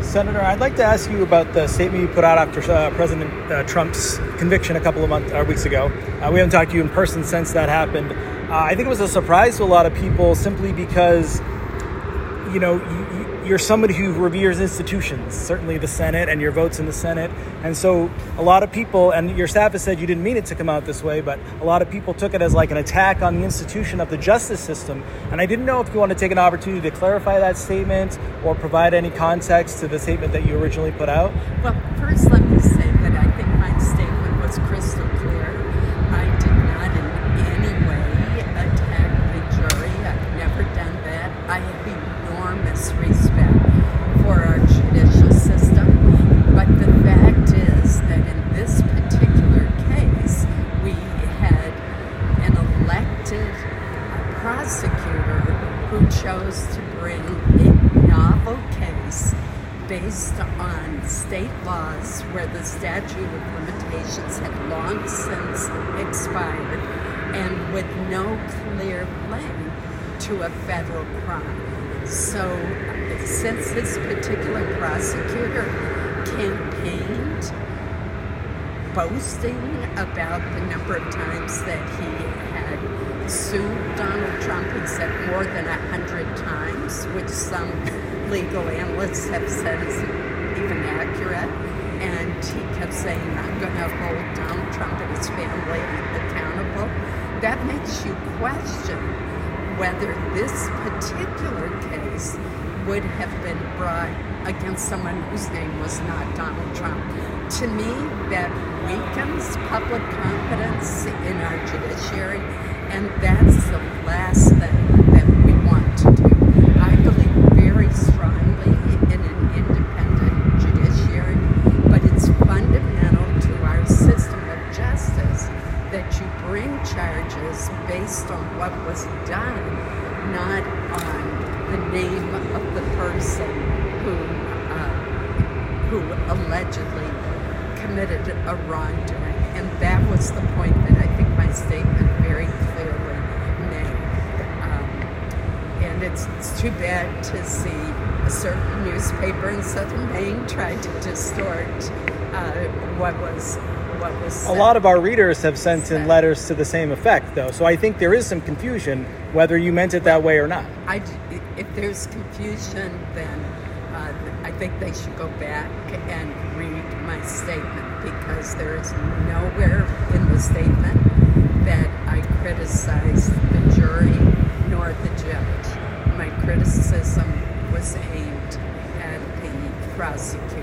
Senator, I'd like to ask you about the statement you put out after President Trump's conviction a couple of weeks ago. We haven't talked to you in person since that happened. I think it was a surprise to a lot of people simply because, you're somebody who reveres institutions, certainly the Senate and your votes in the Senate. And so a lot of people, and your staff has said you didn't mean it to come out this way, but a lot of people took it as like an attack on the institution of the justice system. And I didn't know if you want to take an opportunity to clarify that statement or provide any context to the statement that you originally put out. Well, first let me say that I think my statement was crystal clear. I did not in any way attack the jury. I've never done that. I have enormous respect for our judicial system, but the fact is that in this particular case, we had an elected prosecutor who chose to bring a novel case based on state laws where the statute of limitations had long since expired and with no clear link to a federal crime. So, since this particular prosecutor campaigned boasting about the number of times that he had sued Donald Trump, he said more than 100 times, which some legal analysts have said isn't even accurate, and he kept saying, I'm going to hold Donald Trump and his family accountable. That makes you question whether this particular case would have been brought against someone whose name was not Donald Trump. To me, that weakens public confidence in our judiciary, and that's the last thing that we want to do. I believe very strongly in an independent judiciary, but it's fundamental to our system of justice that you bring charges based on what was done, not on the name of the person who allegedly committed a wrongdoing. And that was the point that I think my statement very clearly made. And it's too bad to see a certain newspaper in Southern Maine try to distort what was a lot of our readers have sent in letters to the same effect, though. So I think there is some confusion whether you meant it that way or not. If there's confusion, then I think they should go back and read my statement, because there is nowhere in the statement that I criticized the jury nor the judge. My criticism was aimed at the prosecutor.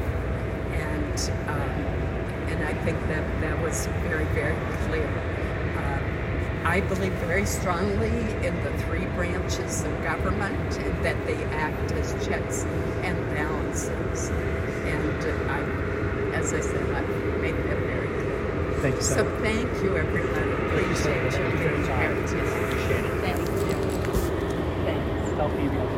And I think that was very, very clear. I believe very strongly in the three branches of government, that they act as checks and balances. And as I said, I made that very clear. Thank you, so thank you, everybody. Appreciate you being here today. Appreciate it. Thank you. Thanks. Healthy.